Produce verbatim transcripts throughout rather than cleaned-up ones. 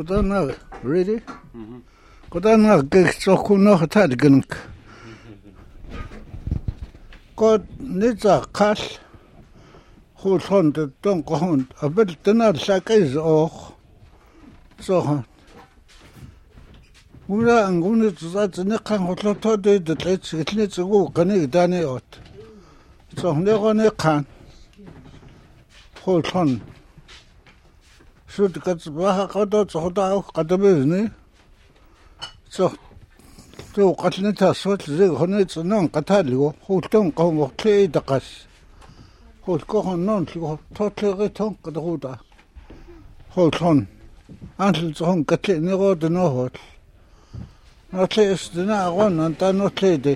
Kodana, really? Kodana, Geksokuno Tadgunk. God needs a cash who's haunted, don't go home. A bit dinner sakes or so. Una and Gunit that's a neck and what lot of it that let's it needs to go, can it done it? So never neck can hold on. Should get Bahakoto, Hoda, Katabizni. So, to Catleta, so they honest non Catalio, who don't go of clay the cash. Hold go on non to totally return to the Huda. Hold on. Until the home Catlin, never the no what. Not least the now one and done not lady.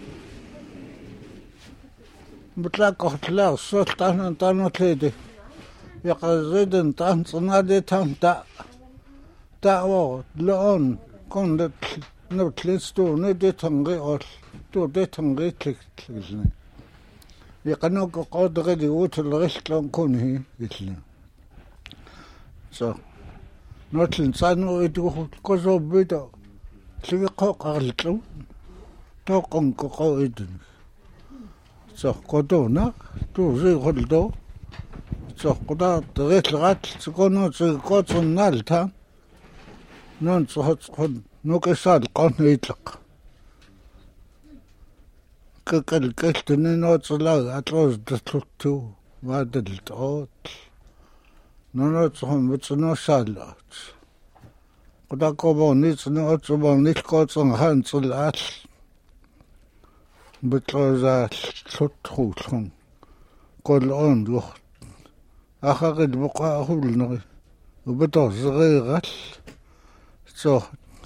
But like of love, so done and done not lady. Because they didn't dance another time that that war, long, con that no place to no date hungry or to date hungry click. You cannot go out the ready water rest long con here. So, not in San it goes over better. See a cock a little talk on cocoa eating. So, Codona, two zero hold. So, Koda, the red rat, to go not to go to Nalta. None so hot, no casad, can't eat luck. Kakal question not so loud, at was the truth too. What did it out? No, not so much no salad. Koda go needs no to one nick coats on hands or ash. But was a truth home. Call on you. أخذ بقى أقول وبدأ صغير so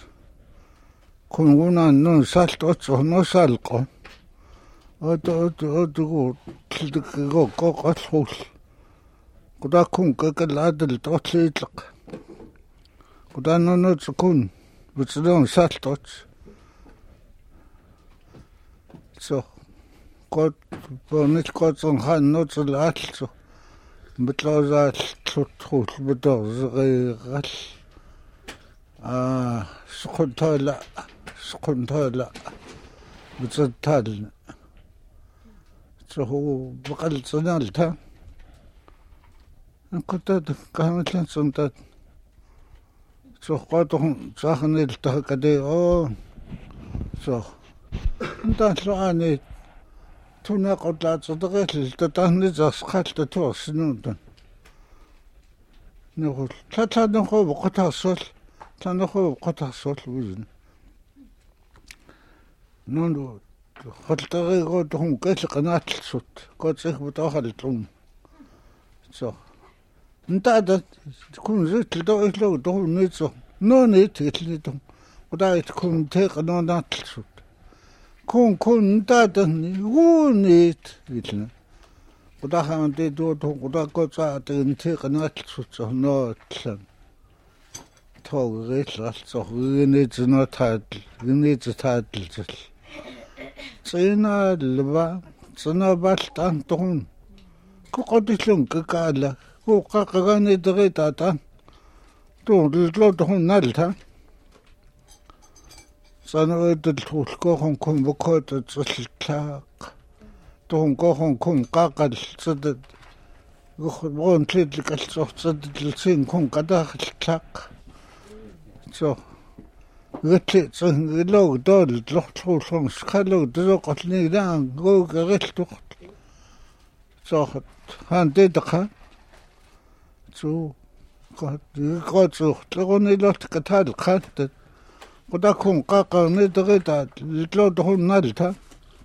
كنا نون سالت أتوه نو سالقه أتو أتو أتو تلقى قاق أتحول كدا كون كل عدل تطلق كدا نون تكون بتصدق سالت أت so قد بنيت قد صنخان نوت العدل so بتلوزات تطول بدور صغير آه سقطها لا سقطها لا بتصدتها هو بقل صنالتها كنت كانت لن صنتات سقطهم ساخن التها كده أوه سخ انت سلواني تونا قطعت صدقت لتتهني زاسقات تتوه سنودا نقول تلا نخو بقطع صول تلا نخو بقطع صول وزن نونو خلطغي قوتهم كيس قناة الصوت قوت سيخ بتاخر التوم صح انت عدد تكون زيت لدو إتلو دو نيتو نو نيت إتلو ودا تكون تيق قناة الصوت كون كون تادني ونيت إتلو ودا خان دي دو دو ودا قوتا تنتي قناة الصوت نو تلن تو غيت لالصو غنيت نو تادل غنيت تادل جل سينا لبا سنا بالتان تون كو قدلون كالا كو قاقاني دغيتاتان تو لو تون نالتا سنا ودل كوخون كون بكوت تسلكلاق تون كوخون كون قاقل صدد وخبون تلك الصوت صدد السين كون قداخلكلاق سو غتلي لو دول تلوحتلو شونس خلو دزو قتلني دان غو غتلو صاحت هان دي دقا سو قد قد سو تلغوني لوت كتال قد قدا كون قاقا ندغيتا لتلو دهون نالتا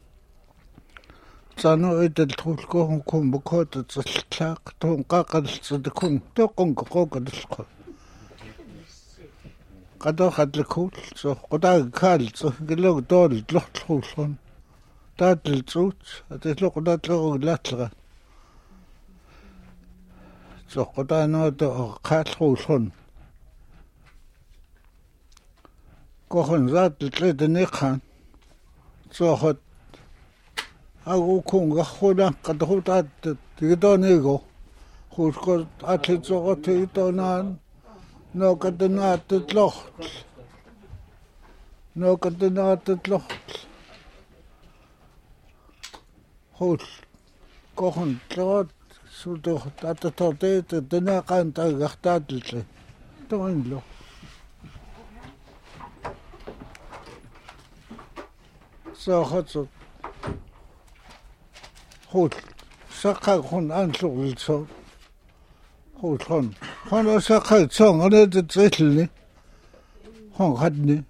سانو إدل تولكوهم كون بكوت تسلتلاق تون قاقا لتصدكون توقون قوقا دسقو قد أخذ الكول سو قد كال سو قلو دول تلوح تلوحون تاد الزوت هتلو قد تلو لاتلغا سو قد نودو قال تلوحون كوخن زاد تلد نيقان سو خد أو كون غخونا قد هو تاد تيدو نيغو خوش قد أتلت سو قد تيدو نان no katanaat locht no katanaat locht hol kochen trot sudo tata tote tana kanta gahtatle toinlo so hatso hol sakha khon anslugl so hol khon khon sakha chong ane de tselni hon hadni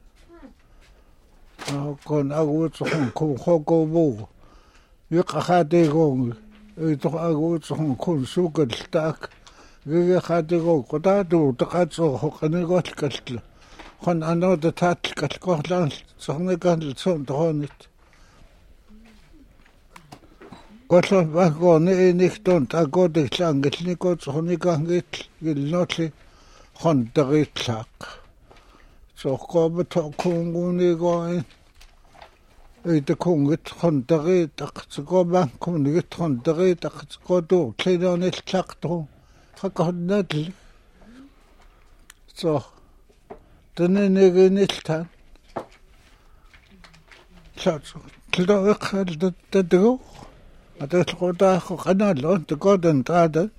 kon agu chong ko ko bo يقخاتي قوم يتقاقو تخون كون سوق التاك يجي خاتي قوم قطعتو تقاطو خقني قوت كتل خن أنا دتات كتل قهلان صحني كان لسون تهونت قتل باقوني نيكتون تاقو دكتلان قتلني قوت صحني كان قتل قلنوتلي خن تغيتلاق صحقو بتوكون قوني قوين 이 공깃 헌덕이 딱지고 만큼 이게 헌덕이 딱지고도 최전에 착도 하거든들 저 드는 내게 일단 저 길도 칼도 뜨고 아들고다 하나로 뜨거든 다들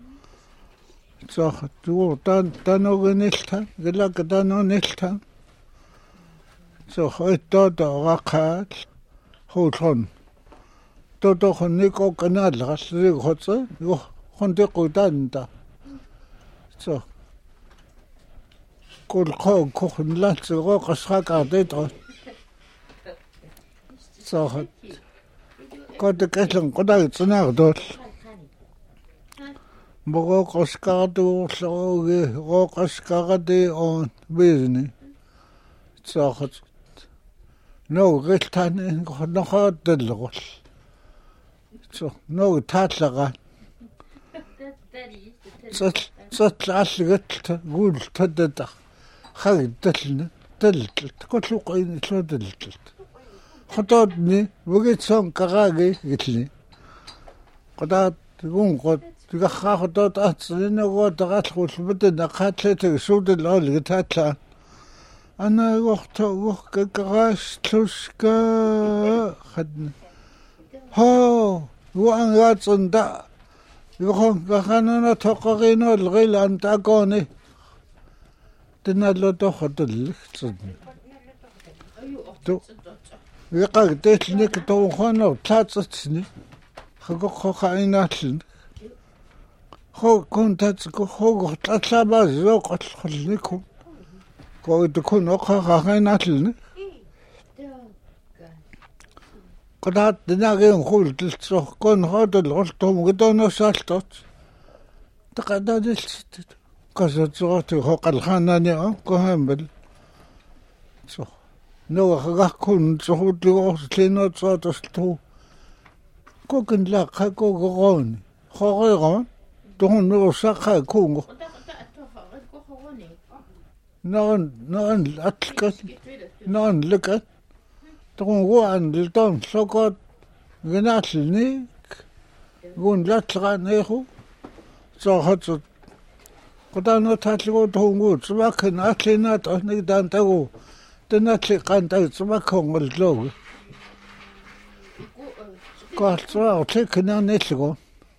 저 두단 단어는 일단 글라가다는 일단 저 허도도 와카 호촌 또또 혼니고 그날가 쓰고 호서 이거 혼데 고단다 저 꼴코 코흔라 저거 가사가 돼도 저 거기 계속 고다 지나도 뭐고 가스가도 저기 고 가스가가 돼온 비즈니 저 no giltan no hodel so no tatlaga so so tlasgat gul tadda khagdalna dalt kotlu qoyn tladalt خطابني وقيت سون كغاقي قلت لي قطعت تقوم قد تقخا خطات أتصلين وقد تغاتخو شبتنا قاتلتك سود الأول قتاتلا أنا وقت وقت كغاش تلوشكا خدنا هو وأن غاتصن دا يخون كخاننا تقاقينو الغيل أن تاقوني تنالو تخد اللخصن تو يقاق ديتلنك توخانو تلاتسني خاقو خاقايناتلن خو كنت تسكو خو تلاتلابا زوق تلخلنكو قوي تكون أخا خاقايناتلن قدات دناغين خول تلتسوخ كون هذا الغلطهم قدونو سالتوت تقعدا دلتت قصد صوتي خوق الخاناني كوهمبل صح نو خاكون صوت لو سلينو صوت استو كوكن لا خاكو غون خوغون دون نو ساخا كونغ نون نون اتلك نون لك دون وان لدون سوكوت غناتلني غون لاتلغانيخو صاحت قدانو تاتلغو دونغو صباكن اتلينات أهني دانتاغو تناتلي قانتاغ صباكون غلطلوغ قال صباغو تلكنا نتلغو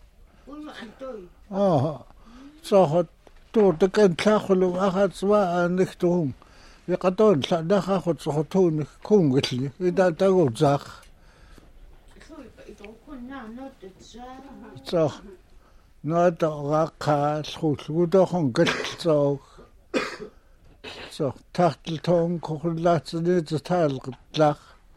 آه صاحت دور دكان تاخلو أخذ صباغ نكتوهم يقدون لأنها خد صحتون كون قتلي إذا تاغو زاخ صح نادا غاقا الخوش ودوخن قتل صاغ صح تحت التون كخلات نيز تال قتلاخ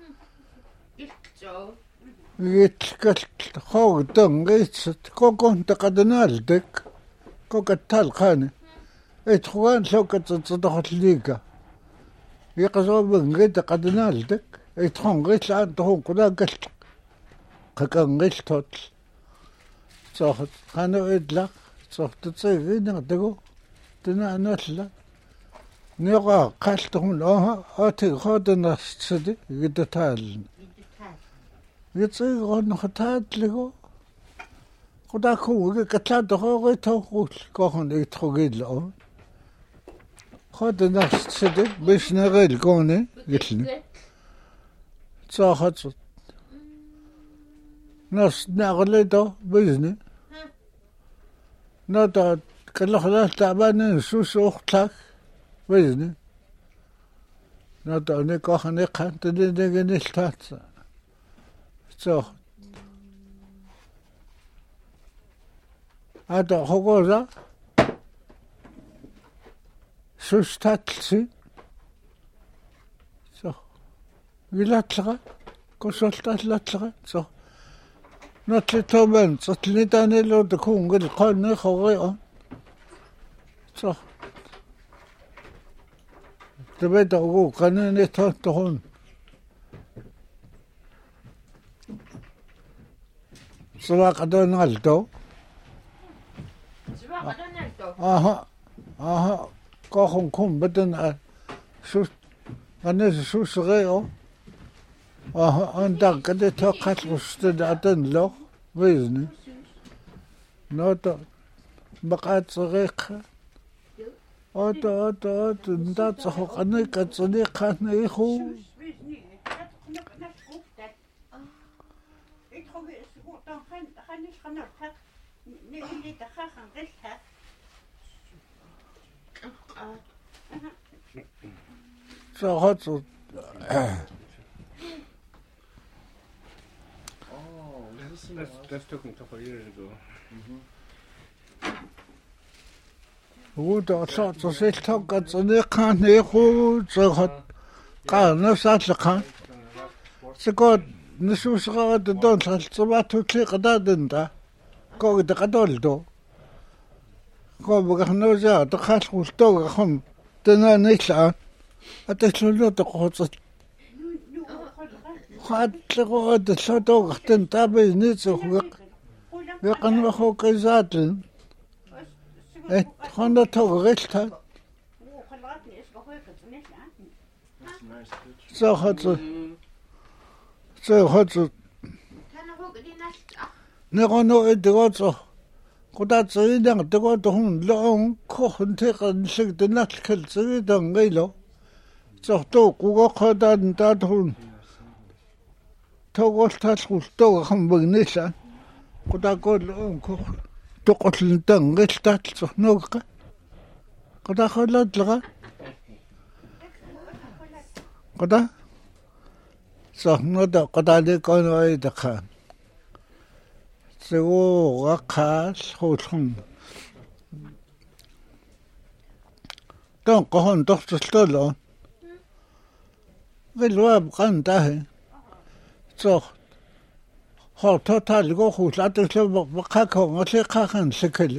يتلقت خوغ دن غيتست كوكون تقدنال دك كوكتال خاني اتخوان سوكت تصدخت ليقا يقصوبن غيت قدنال دك اتخون غيت لان تهون قدا قتل قاقن غيت توتل صاحت خانو إدلاق صاحت تصيغي نغدقو تنا نتلا نيغا قالتهم لها آتي خادنا سدي يدتال يتصيغو نختاد لغو قدا كو قتلا دخو غيتو خوش كوخن يتخوغيد لأون خد نفس صدق باش نغير كوني قلت لي صاحت ناس نغليتو بيزني ناتا كل خلاص تعبان نسوس أختك بيزني ناتا نيكو نيكا تدي نيشتات صاحت هذا هو سوستاتلسي صح ويلاتلغا كوسولتاتلاتلغا صح ناتلي توبن صتلي تاني لو تكون قد قالني خوغيئة صح تبيت أقول قنيني تهون سواق دون نالتو سواق دون نالتو آها آها كاخون كون بدن شو أنا شو صغير آها أنت قد تقتل وستدعتن له بيزني نوتا بقات صغير أوتا أوتا أوتا أنت تصحق أنا كتصديق أنا إخو صحت That's, that's took me a couple of years ago. هو صار تصير توقع صديق أنا إخو صحت قال نفس لقان سكوت نشوف غاد دون صبات وتلي قداد انت كو دقدول دو كو بغنو جا دخل وستو خم تنا نيشان أتشلو تقوت خاد تقوت شتو ختن تابي نيتسو يقن وخو كيزاتن إيه خنا تو غيشتا صحت صحت نغنو إدغوتو قد تصيدن تقوتهم لون كوخن تقن شكد نتكل تصيدن غيلو صحتو قوغا قدان تاتهون توغل تاتخل توغا خمبغنيشان قد أقول لون كوخ تقتل دن غيل تاتل نوغا قد أقول لدلغا قد صح نودا قد عليك أنا أيضا خان سوو غاقاس خوشهم دون قهون تختصلون غلواب قانتاهي صح هو توتال غوخوش لاتسلو بقاكو غسي قاقان سكلي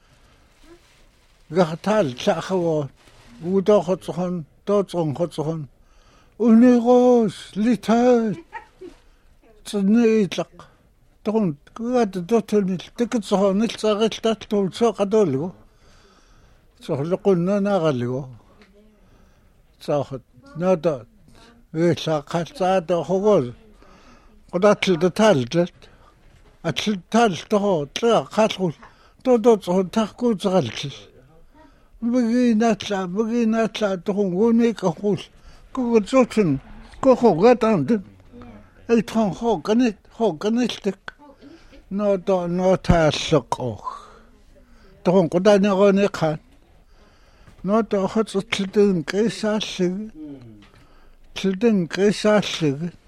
غاقتال شاخوان ودو خطخون دوتون خطخون ونيغوش ليتاي تصني يطلق تقول قاعد دوتني تكتصو نلصاغت تاتو سوق دولو صح لقلنا ناغلو صح نادا ويسا قصاد خوغل قدات التالت التالت تو طلع قاتل تو تو تاكو زغلت بغينا تلا بغينا تلا تقول كخول كو زوتن كو خوغات عند اي تخون خو كنت خو كنتك نو تو نو تاسقو تخون قداني غني خان نو تو خط تلدن كيساس تلدن كيساس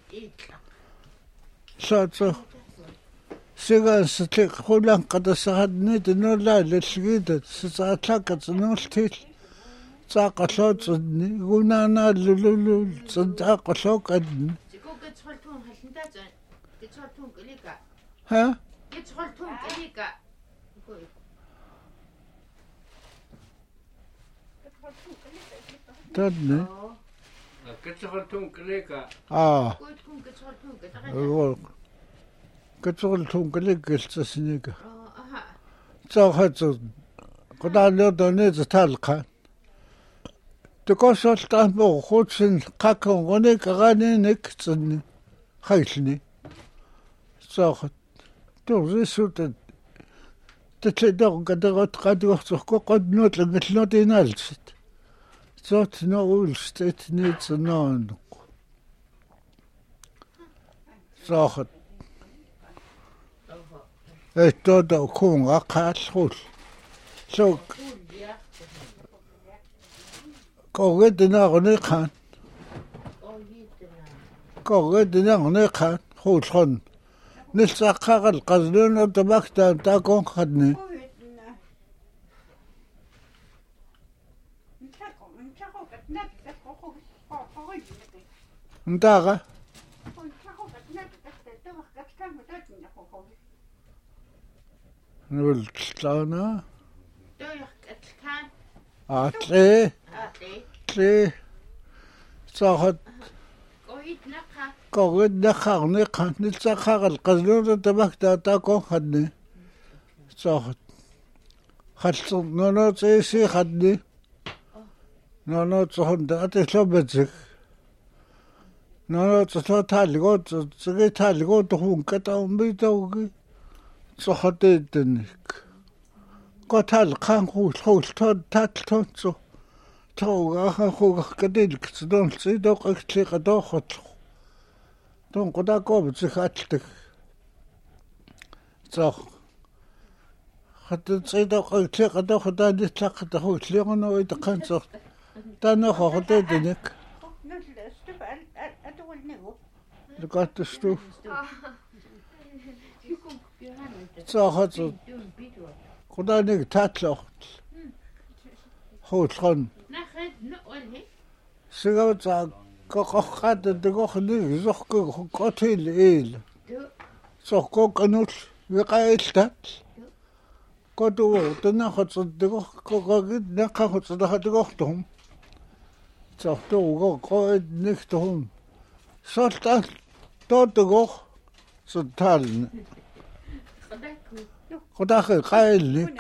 ساتو سيغان ستيق خولان قد سهدني دنو لا لسجيدة ستاتاك تنولتيل ساقا صوتني ونانا لولولو صداقا صوكدني ها؟ تدني كتشغلتون كليكا اه كتشغلتون كليكا التسنيكا صاحت قد على دونيت تالقا تقصل تنبو خوتسن قاكم ونيك غاني نك تسني خيشني صاحت توزي سوت تتلدغ قد غت قد وقت قد نوت لقت نوتي نالست Zot no ulstet niet zo non. Zot. Het tot de kong akkaat goed. Zo. Koget de nou niet gaan. Koget de nou niet gaan. Goed gaan. Niet zakkaat kazdoen op de bakta daar kon gaat niet. Ndaga. Nul slana. Atle. Atle. Sahat. Koget nakha nakha nil zakkaat kazdoen de bakta daar kon gaat niet. Sahat. Gaat no no ze ze gaat niet. No no zo dat is zo bezig. No, 저 탈리고 저게 탈리고 또 혼까다 엄비도기 저 하대든 거탈 칸고 소스터 탈tonso 저가 하고 그들 그돈 쓰도 그치가 더 헛. 돈 고다고 붙이갔대. 저 하도 쓰도 그치가 더 하다니 착다 호슬려는 어디 간서 다나 하대든 Du gaat de stoef. Zo gaat ze. Goed aan de taatlocht. Goed gaan. Ze gaat ze. Kok gaat de kok niet. Zo kok heel heel. Zo kok genoeg. We gaan het dat. Kok door. Dan gaat ze de kok kok niet. Dan gaat ze de kok doen. Zo door kok niet doen. Zo dat. Tot de goch, zo talen. Godag, ga je niet.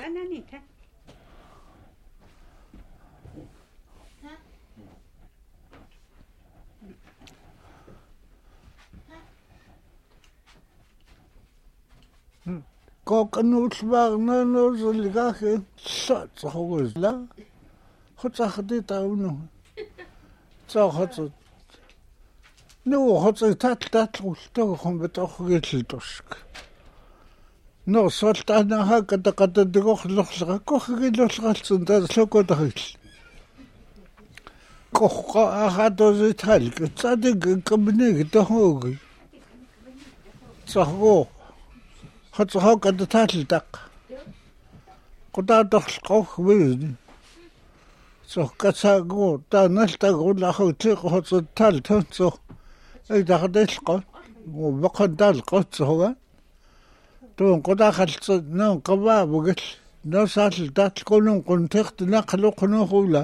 Kokenoets waren nou zo liggen. Zo, zo is lang. Goed zag dit ook nog. Zo gaat het. Nu had ze dat dat toch om het toch gezellig. Nou, zoals dat nou had dat dat de goch los koch gelos gaat zo dat zo goed is. Koch had dus het halk. Dat ik kom niet te hoog. Zo had ze ook dat dat dak. Koda toch koch wees. Zo katsago, dan net dat la goed had ze tal tot zo. Ik dacht dat het وبقعد دار القدس هو تون قدا خلص نون قبا بقول نو سال دات كلهم كنتخت نقلو قنو خولا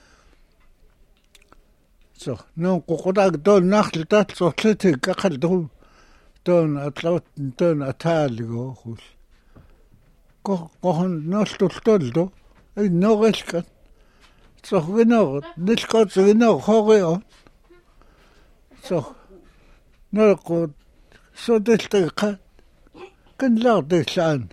so نون قدا دول نخل دات صوتي كخل دول تون اطلعت تون اتالغو خول كو كون نستولدو اي نوغسكن so genau nicht Gott so genau horror so no gut so das der kan laat dit aan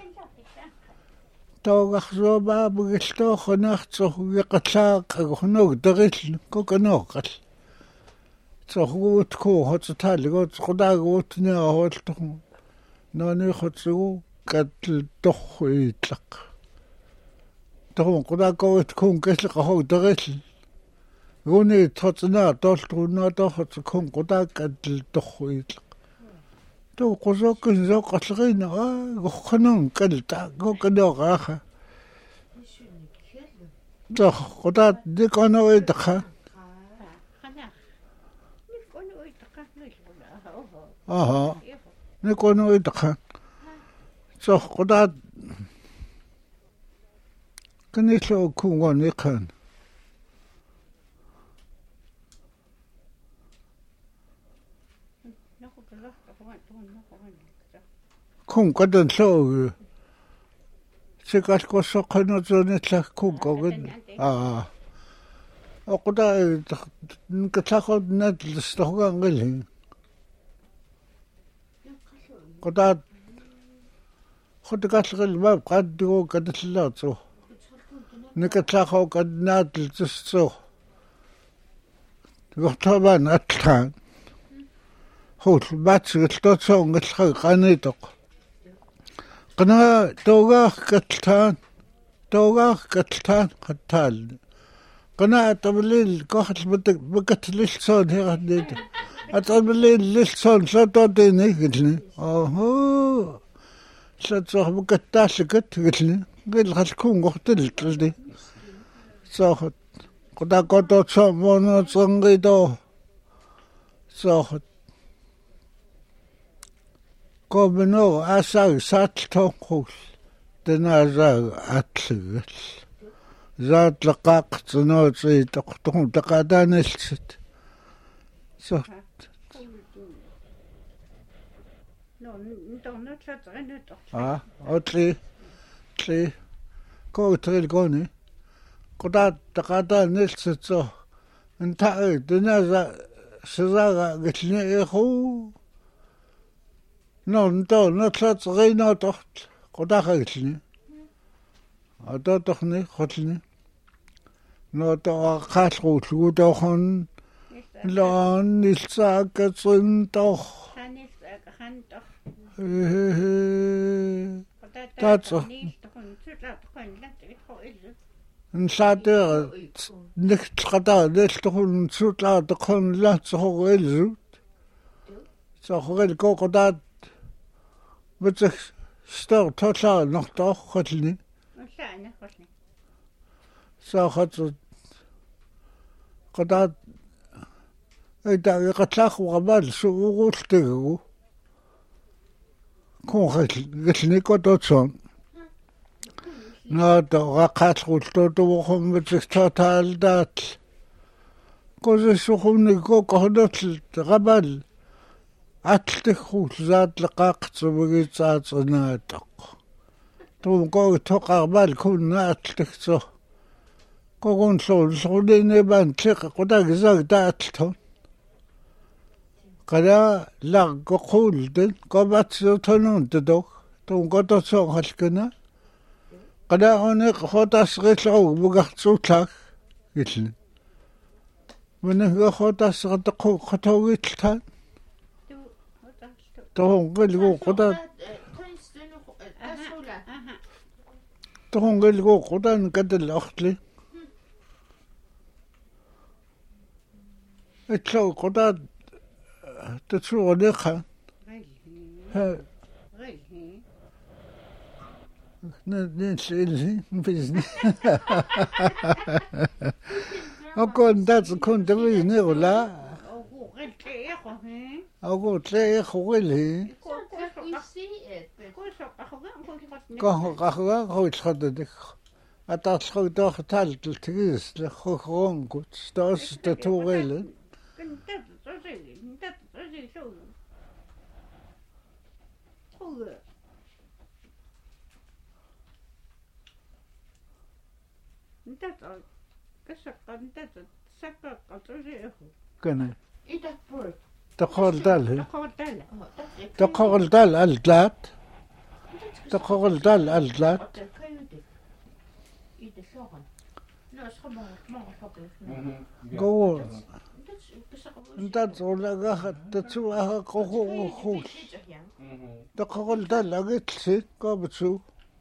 toch zo ba besto genacht zo geqatlaaq genoeg dagil kokanoq so goed ko hot tal goed khoda goed ne hot no ne hot zo katl toch itlaq toch khoda ko kon kesl ho dagil Gune totsna doltruna doch kon khoda katl toch itlaq تو قزاق زاق أصغينا خنون كلتا كوكدو غاخا تو قطات ديك أنا ويدخا آها ديك أنا ويدخا تو قطات كنيشلو كون يقان 콩 거든 소 제가 거서 conna전에 콩 거든 아 어고다 그 차고나 스토가 걸리 거다 호드가스를 막 가지고 가들라죠 내가 차고 가나 들었어 Gortaban atlan. Hol batsgiltotsong gilxa qanitoq. Qana togaaq katlan. Togaaq katlan qatal. Qana tablil qoxl butak bukatlilson hiqadit. Atablil lilson sototini gilni. Oho. Satsoq bukattaalikat gilni. Gil khalkun qortil tildi. Soqot qodaqototso monotsongido. Soqot Komeno asag sattoqul tenaza atlgel. Zatlaqaq tsunootsi toqtoqun taqadanilsit. So No, don't not let it. ah otli tli ko tril goni. Qodat taqadanilsit so nta tenaza sizaga gilni ixu. No, no, no tlats reina tocht. Qodaqagilni. Ado tochni khotlni. No to qaalquullugu toxon. Lon nilsaakatsun tox. Tatso. Nsater niqtrata neltoqun sutla toqon latsoqelsu. Soqel qoqodat But stor total noch doch khotlni. Llana khotlni. So khot qodat ida qatlaq wabal suugultegu. Kon khotni qototson. No to qaqalqulto to khom total dat. Koze sukhuni ko qohdotl qabal Атлхул заатлеқаақцумагитсаатсинаатақ. Тумко тоқарбал кунна атлхсо. Когонлол сулинебан тиқ қудагизаг даатлтон. Када лаггоқулден қобатсутонунтдок. Тумко тосоо халкана. Када онеқ хотасрилоо бугартсуутлаг гилни. Мэнэ хотасртоқ хотогитлтан. Тонгөлгөө гудаа Тонгөлгөө гудаа гадал охтли. Этлөө гудаа тэцүүнийхаа. Ха. Нэ нэ сэлси бизнес. Окон дат контвэ нэвла. Ago tle khogeli ko khogga khogchadde atatskhogdo khataltel tigis le khogron gut stas tatogele Kana تقول تقول دل الجلاد تقول دل الجلاد قول انت تقول لك تسوى قهوة خوش تقول دل قلت سي قابتسو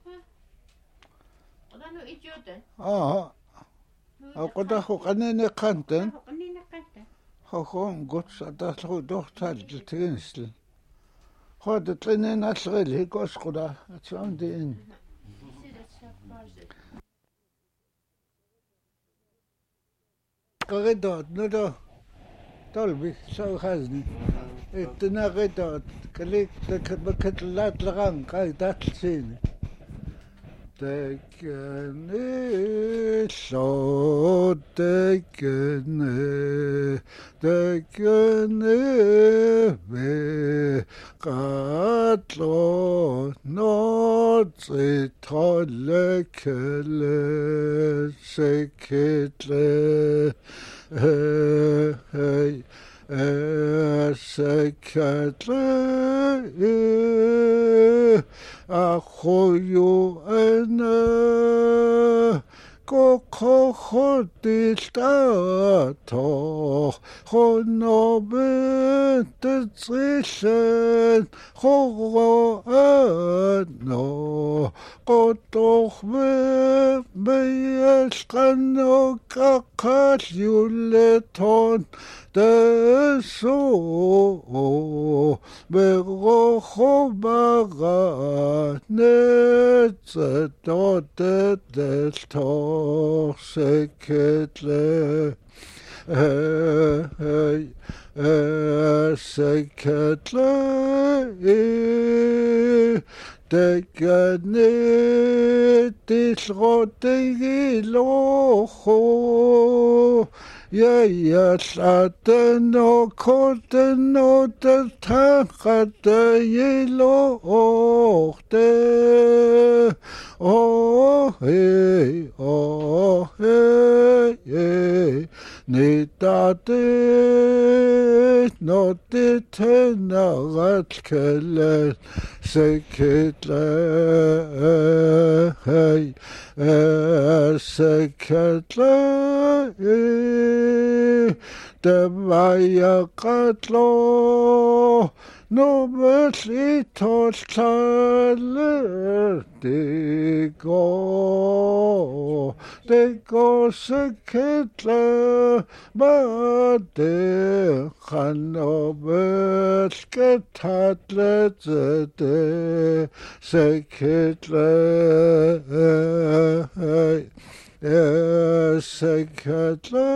اه او قد اخو قنيني قنتن خون قدس أدخل دكتور التنسل خد تلين أشغل هيك أشقدا أتشون دين قردات ندو طلبي شو خزني اتنا قردات كليك بكتلات لغان قردات سيني Tekene so tekene tekene ve katlo no tsitolle kele seketle hey seketle Ahoyo ene كوخوتيلتاتو خنوبن تتسيلن خوانو قطوخ بيشقنو كاقال يولتون تسو بغوخو بغا نتسدو تدلتو سكتله هاي سكتله تكنت الغوتي لوخو يا يا ساتنو كوتنو تتاقت يلوخته Oh hey, oh hey, hey. Nitate notte nagat kelle seketle hey seketle devaya katlo no mercy tol chaler de go de go seketle ba de khano beskatle de seketle seketle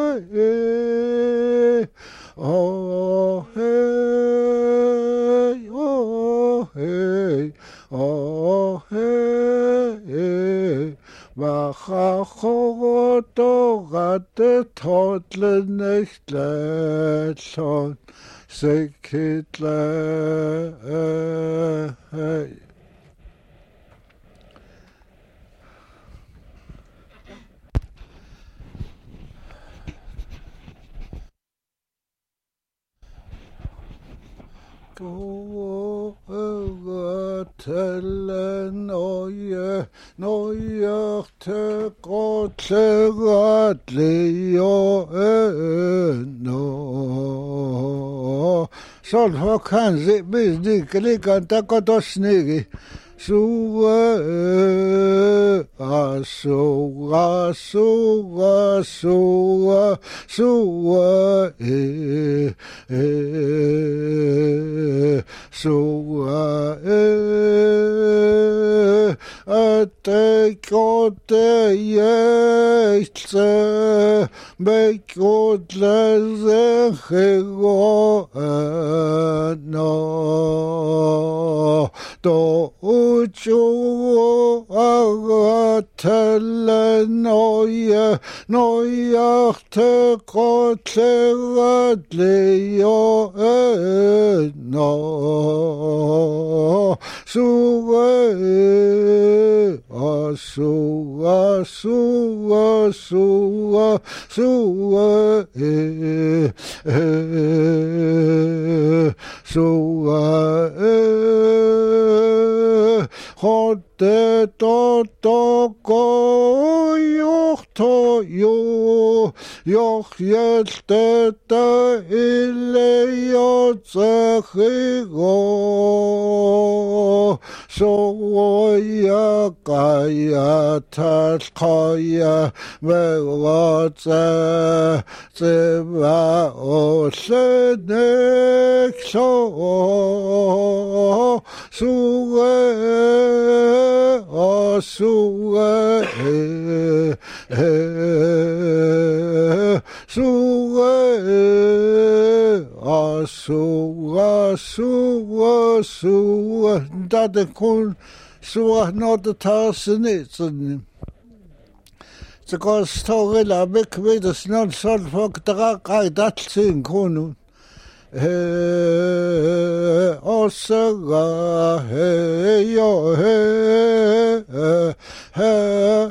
oh hey oh hey oh hey va khoto gat totle nechtle schon seketle hey Go tell noye noye te kotle leo no sol hokan ze biz dikli kanta kotosnigi Suwa, suwa, suwa, suwa, suwa, eh, eh, suwa, eh, ate kote yechtse, be kotle zechego, no, to uchu agatele noye noye te kote leo no suwe asuwa suwa suwa suwa eh eh suwa eh Hotte to to ko yoch to yo yoch yelte ta ile yo tsechigo so ya kaya tal kaya vegatse tseva o senek so suwe Oh, suwe, suwe, oh, suwe, suwe, suwe. Dat de kon suwe not de tassen is. Ze kan storen la bek weet de snel sol fok dra kai dat sin konu. Hey, Osaka, hey, yo, hey, hey,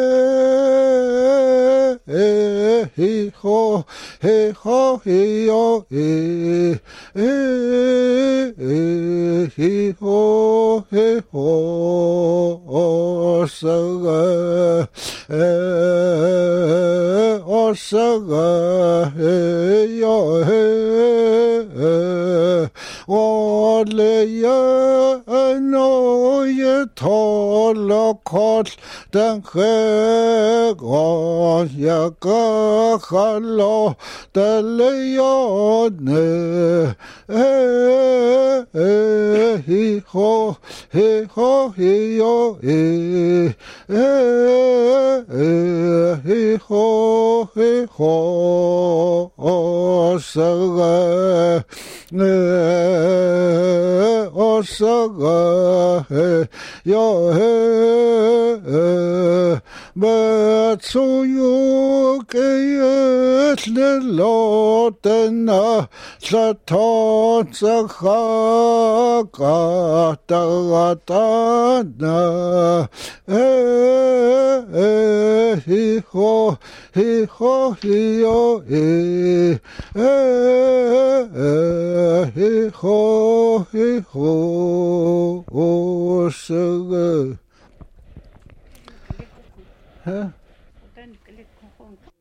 hey, hey, hey, ho, hey, ho, hey, yo, hey, hey, hey, ho, hey, ho, Osaka, osaga yo ole ya no ye tolokot den go ya ka khalo tele yo ne hi ho hi ho hi yo e hi ho hi ho osaga osaga yo but so you get the lot and a saton sakha ta he ho he ho he yo e he ho he ho so Den kan lidt